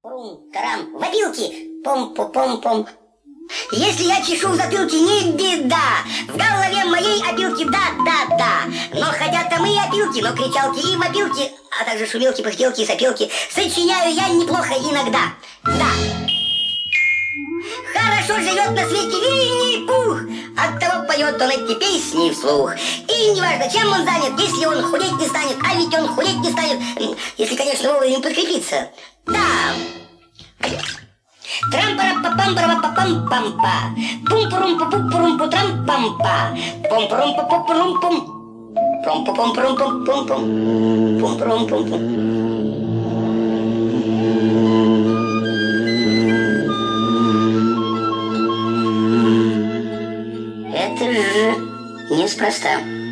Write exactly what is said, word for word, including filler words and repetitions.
Тарам, в опилки, пом-пом-пом-пом. Если я чешу в затылке, не беда. В голове моей опилки, да-да-да. Но хотят там и опилки, но кричалки и мопилки, а также шумелки, пыхтелки, сопелки сочиняю я неплохо иногда. Да. Хорошо живет на свете Винни-Пух, оттого поет он эти песни вслух. И неважно, чем он занят, если он худеть не станет, а ведь он худеть не станет, если, конечно, вовремя подкрепиться. Да. Трам-пара-па-пам-пара-па-пам-пам-па. Пум-пурум-пу-пу-пурум-пу-трам-пам-па. Пум-пурум-пу-пу-пурум-пум. Пум-пу-пум-пурум-пум-пум. Пум-пурум-пум-пум. Это же неспроста.